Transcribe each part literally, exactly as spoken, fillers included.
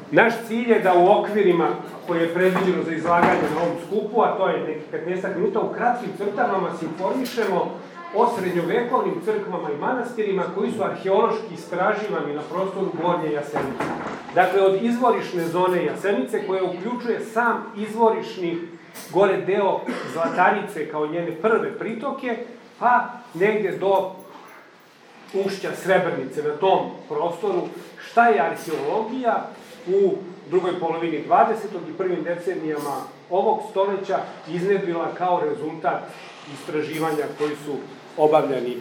Naš cilj je da u okvirima koje je predviđeno za izlaganje na ovom skupu, a to je nekih petnaestak minuta, u kratkim crtama se informišemo o srednjovekovnim crkvama i manastirima koji su arheološki istraživani na prostoru Gornje Jasenice. Dakle, od izvorišne zone Jasenice, koja uključuje sam izvorišni gore deo Zlatarice kao njene prve pritoke, pa negdje do ušća Srebrnice na tom prostoru, šta je arheologija u drugoj polovini dvadesetog i prvim decenijama ovog stoleća iznedrila kao rezultat istraživanja koji su obavljani.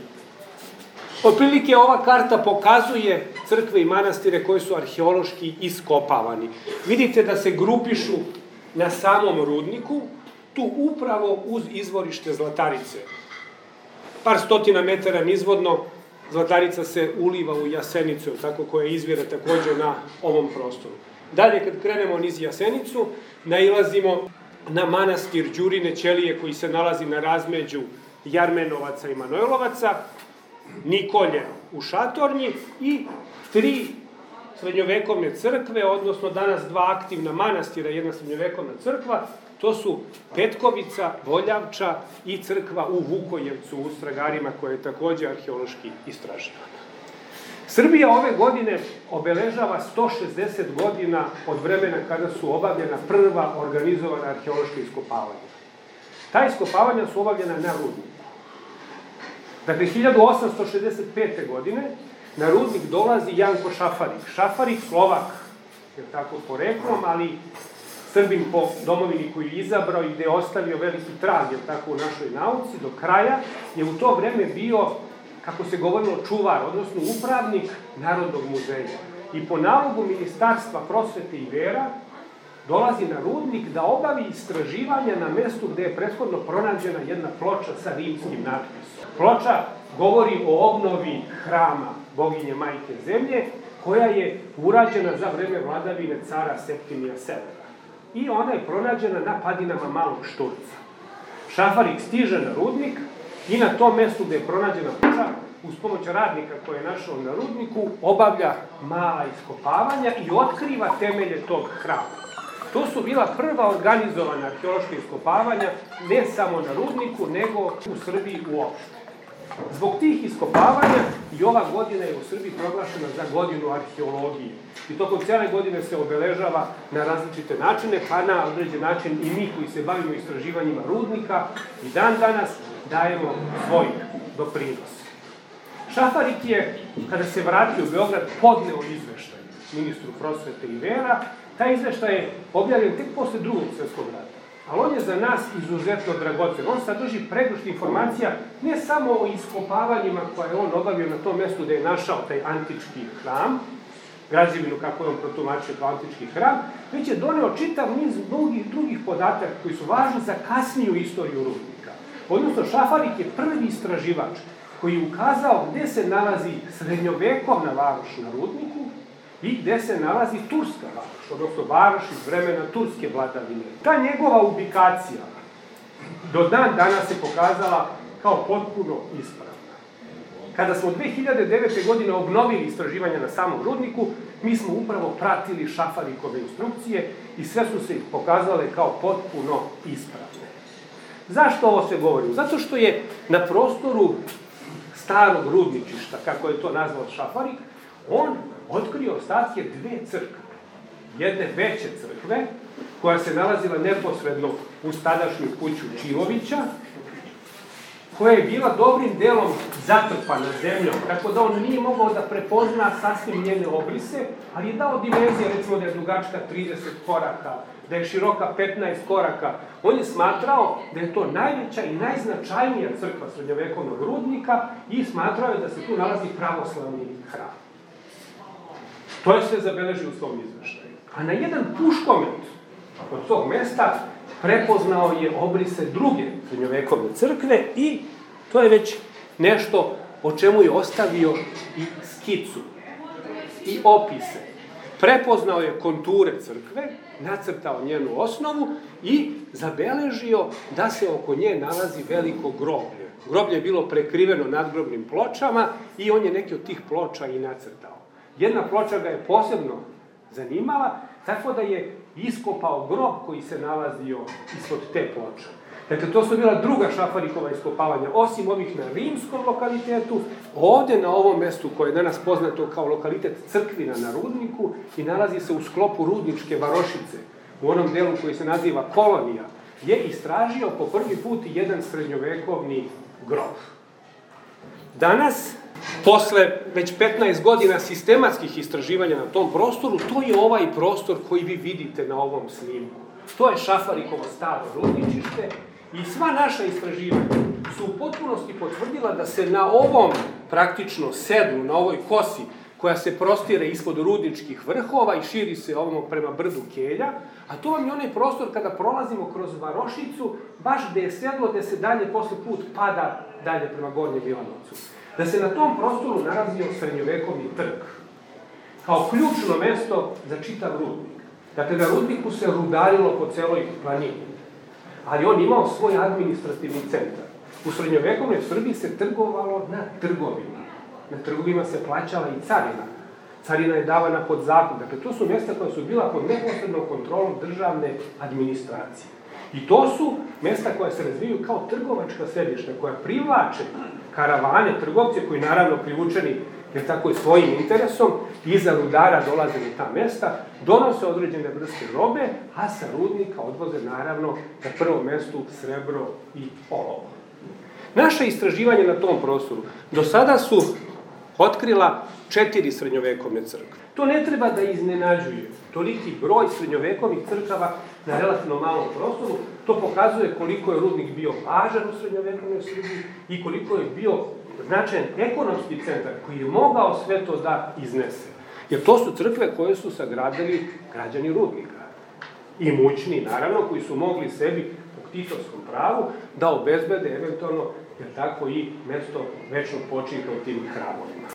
Otprilike ova karta pokazuje crkve i manastire koji su arheološki iskopavani. Vidite da se grupišu na samom rudniku, tu upravo uz izvorište Zlatarice. Par stotina metara nizvodno Zlatarica se uliva u Jasenicu, tako koja izvire također na ovom prostoru. Dalje, kad krenemo niz Jasenicu, nailazimo na manastir Đurine Ćelije koji se nalazi na razmeđu Jarmenovaca i Manojlovaca, Nikolje u Šatornji i tri srednjovekovne crkve, odnosno danas dva aktivna manastira, jedna srednjovekovna crkva, to su Petkovica, Voljavča i crkva u Vukojevcu u Stragarima koja je također arheološki istraživana. Srbija ove godine obeležava sto šezdeset godina od vremena kada su obavljena prva organizovana arheološka iskopavanja. Ta iskopavanja su obavljena na rudniku. Dakle, hiljadu osamsto šezdeset pete. godine na rudnik dolazi Janko Šafarik. Šafarik, Slovak, je tako poreklom, ali Srbin po domovini koju je izabrao i gde je ostavio veliki trag, je tako u našoj nauci, do kraja, je u to vreme bio, kako se govorilo, čuvar, odnosno upravnik Narodnog muzeja. I po nalogu Ministarstva prosvete i vera dolazi na rudnik da obavi istraživanja na mestu gde je prethodno pronađena jedna ploča sa rimskim natpisom. Ploča govori o obnovi hrama boginje Majke Zemlje, koja je urađena za vreme vladavine cara Septimija Severa. I ona je pronađena na padinama Malog Šturca. Šafarik stiže na rudnik i na tom mestu gde je pronađena ploča, uz pomoć radnika koje je našao na rudniku, obavlja mala iskopavanja i otkriva temelje tog hrama. To su bila prva organizovana arheološka iskopavanja, ne samo na rudniku, nego u Srbiji uopšte. Zbog tih iskopavanja i ova godina je u Srbiji proglašena za godinu arheologije. I tokom cijele godine se obeležava na različite načine, pa na određen način i mi koji se bavimo istraživanjima rudnika i dan danas dajemo svoj doprinos. Šafarik je, kada se vratio u Beograd, podneo izveštaj ministru prosvete i vera. Taj izveštaj je objavljen tek posle drugog svjetskog rata. Ali on je za nas izuzetno dragocen. On sadrži pregršt informacija ne samo o iskopavanjima koje je on obavio na tom mestu gde je našao taj antički hram, građevinu kako je on protumačio kao antički hram, već je doneo čitav niz drugih, drugih podataka koji su važni za kasniju istoriju rudnika. Odnosno, Šafarik je prvi istraživač koji je ukazao gde se nalazi srednjovekovna varoš na rudniku i gde se nalazi turska varoš, odnosno varoš iz vremena turske vladavine. Ta njegova ubikacija do dan danas se pokazala kao potpuno ispravna. Kada smo dve hiljade devete. godine obnovili istraživanja na samom rudniku, mi smo upravo pratili Šafarikove instrukcije i sve su se pokazale kao potpuno ispravne. Zašto ovo se govorim? Zato što je na prostoru starog rudničišta, kako je to nazvao Šafarik, on otkrio ostatke dve crkve. Jedne veće crkve, koja se nalazila neposredno uz tadašnju kuću Čivovića, koja je bila dobrim delom zatrpana zemljom, tako da on nije mogao da prepozna sasvim njene obrise, ali je dao dimenzije, recimo da je dugačka trideset koraka, da je široka petnaest koraka. On je smatrao da je to najveća i najznačajnija crkva srednjovekovnog rudnika i smatrao je da se tu nalazi pravoslavni hram. To je sve zabeležio u svom izveštaju. A na jedan puškomet od tog mesta prepoznao je obrise druge srednjovekovne crkve i to je već nešto o čemu je ostavio i skicu i opise. Prepoznao je konture crkve, nacrtao njenu osnovu i zabeležio da se oko nje nalazi veliko groblje. Groblje je bilo prekriveno nadgrobnim pločama i on je neke od tih ploča i nacrtao. Jedna ploča ga je posebno zanimala, tako da je iskopao grob koji se nalazio ispod te ploče. Dakle, to su bila druga Šafarikova iskopavanja, osim ovih na rimskom lokalitetu, ovde na ovom mestu koje je danas poznato kao lokalitet Crkvina na Rudniku i nalazi se u sklopu Rudničke varošice, u onom delu koji se naziva Kolonija, je istražio po prvi put jedan srednjovekovni grob. Danas, posle već petnaest godina sistematskih istraživanja na tom prostoru, to je ovaj prostor koji vi vidite na ovom snimku. To je Šafarikovo staro rudničište i sva naša istraživanja su u potpunosti potvrdila da se na ovom praktično sedlu, na ovoj kosi koja se prostire ispod rudničkih vrhova i širi se ovom prema brdu Kelja, a to vam je onaj prostor kada prolazimo kroz Varošicu, baš gde je sedlo, gde se dalje posle put pada dalje prema Gornjem Milanovcu. Da se na tom prostoru nalazio srednjovekovni trg, kao ključno mesto za čitav rudnik. Dakle, na rudniku se rudarilo po celoj planini, ali on imao svoj administrativni centar. U srednjovekovnoj Srbiji se trgovalo na trgovima. Na trgovima se plaćala i carina. Carina je davana pod zakup. Dakle, to su mjesta koja su bila pod neposrednom kontrolom državne administracije. I to su mjesta koja se razvijaju kao trgovačka središta, koja privlače karavane, trgovce koji naravno privučeni jer tako i svojim interesom iza rudara dolaze na ta mesta, donose određene vrste robe, a sa rudnika odvoze naravno na prvom mestu srebro i olovo. Naše istraživanje na tom prostoru do sada su otkrila četiri srednjovekovne crkve. To ne treba da iznenađuje toliki broj srednjovekovnih crkava na relativno malom prostoru. To pokazuje koliko je rudnik bio važan u srednjovekovnoj Srbiji i koliko je bio značajan ekonomski centar koji je mogao sve to da iznese. Jer to su crkve koje su sagradili građani rudnika. I mućni, naravno, koji su mogli sebi po ktitovskom pravu da obezbede eventualno, jer tako i mesto večnog počinka u tim hramovima.